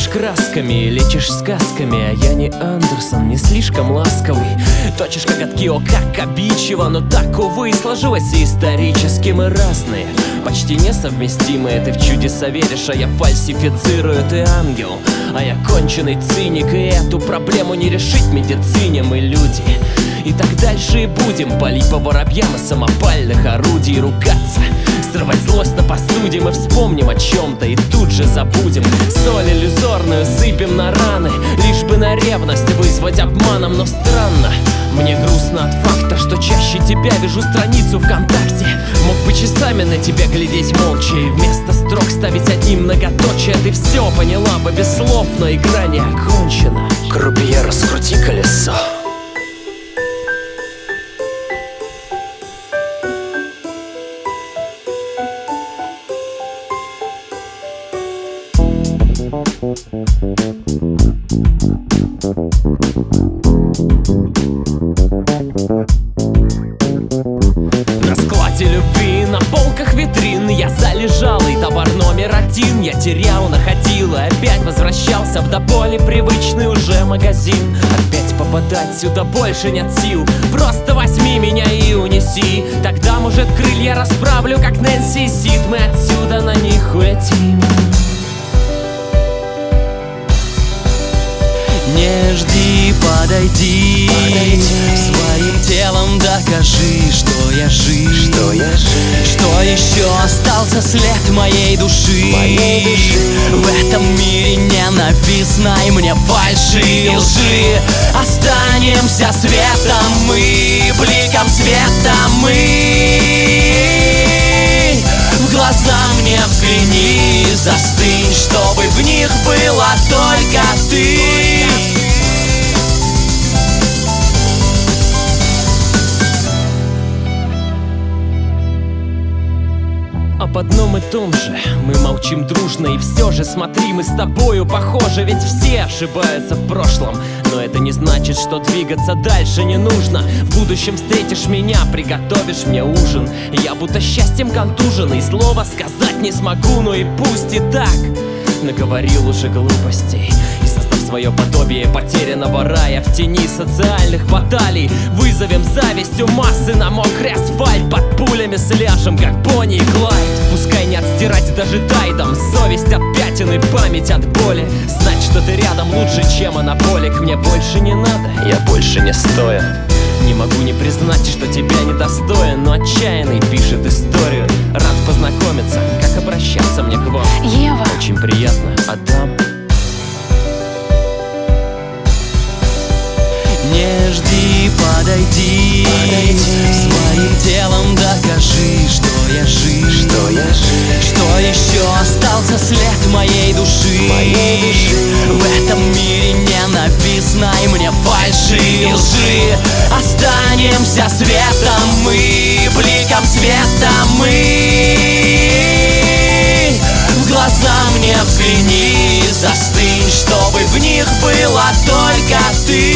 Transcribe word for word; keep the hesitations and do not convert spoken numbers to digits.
Играешь красками, лечишь сказками, а я не Андерсон, не слишком ласковый. Точишь коготки, о, как обидчиво, но так, увы, сложилось и исторически мы разные, почти несовместимые. Ты в чудеса веришь, а я фальсифицирую. Ты ангел, а я конченый циник, и эту проблему не решить в медицине. Мы люди, и так дальше и будем палить по воробьям из самопальных орудий, ругаться, срывать злость на посуде. Мы вспомним о чем-то и тут же забудем. Соль иллюзорную сыпем на раны, лишь бы на ревность вызвать обманом. Но странно, мне грустно от факта, что чаще тебя вижу страницу ВКонтакте. Мог бы часами на тебя глядеть молча и вместо строк ставить одни многоточия. Ты все поняла бы без слов, но игра не окончена. Крупье, раскрути колесо. На складе любви, на полках витрин я залежалый товар номер один. Я терял, находил и опять возвращался в до боли привычный уже магазин. Опять попадать сюда больше нет сил, просто возьми меня и унеси. Тогда, может, крылья расправлю, как Нэнси и Сид. Мы отсюда на них улетим. Не жди, подойди, подойди. Своим телом докажи, что я жив, что я жив, что еще остался след моей души, моей души. В этом мире ненавистной мне фальши и лжи. Останемся светом мы, бликом света мы. В глаза мне взгляни, застынь, чтобы в них была только ты. Об одном и том же мы молчим дружно, и все же смотри, мы с тобою похожи. Ведь все ошибаются в прошлом, но это не значит, что двигаться дальше не нужно. В будущем встретишь меня, приготовишь мне ужин. Я будто счастьем контужен, и слова сказать не смогу, но и пусть и так. Наговорил уже глупостей, и создав свое подобие потерянного рая в тени социальных баталий, вызовем завистью массы на мокрый асфальт. Под пулями сляжем, как Бонни и Клайд. Пускай не отстирать даже тайдом совесть от пятен и память от боли. Знать, что ты рядом лучше, чем анаболик. Мне больше не надо, я больше не стою. Не могу не признать, что тебя недостоин, но отчаянный пишет историю. Рад познакомиться, как обращаться мне к вам. Ева. Очень приятно, Адам. Не жди, подойди, подойди. Своим телом докажи, что я жив, что я жив, что еще остался след моей души, моей души. В этом мире ненавистной мне фальши и лжи. Останемся светом мы, бликом света мы. В глаза мне взгляни, застынь, чтобы в них была только ты.